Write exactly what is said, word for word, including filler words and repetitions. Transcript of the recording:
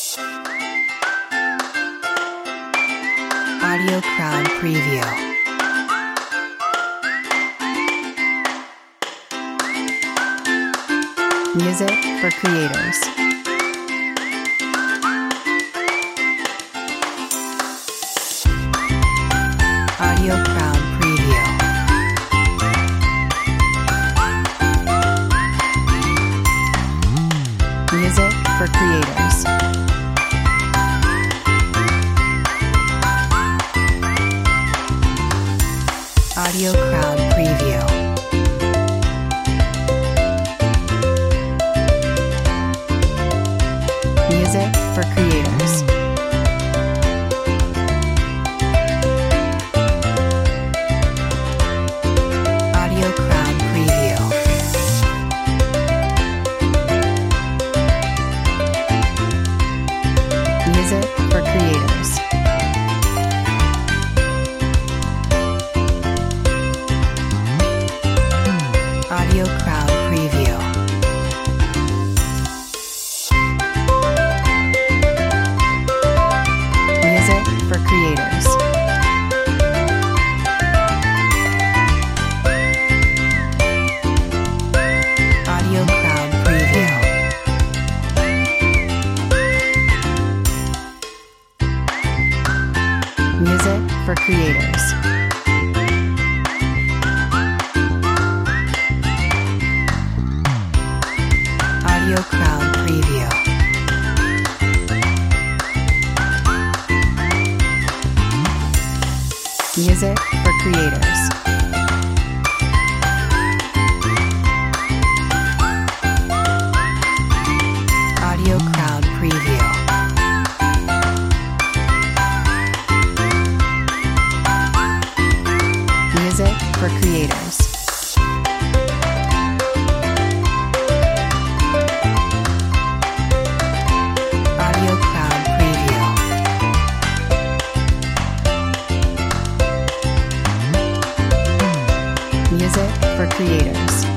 Audio Crowd Preview. Music for creators. Audio Crowd Preview. Music for creators. Audio Crowd Preview. Music for creators. Audio Crowd Preview. Music for creators. Audio Crowd Preview. Music for creators. Audio Crowd Preview. Music for creators. Audio Crowd Preview. Music for creators. Audio Crowd Preview. Music for creators. Audio Crowd Preview. Music for creators.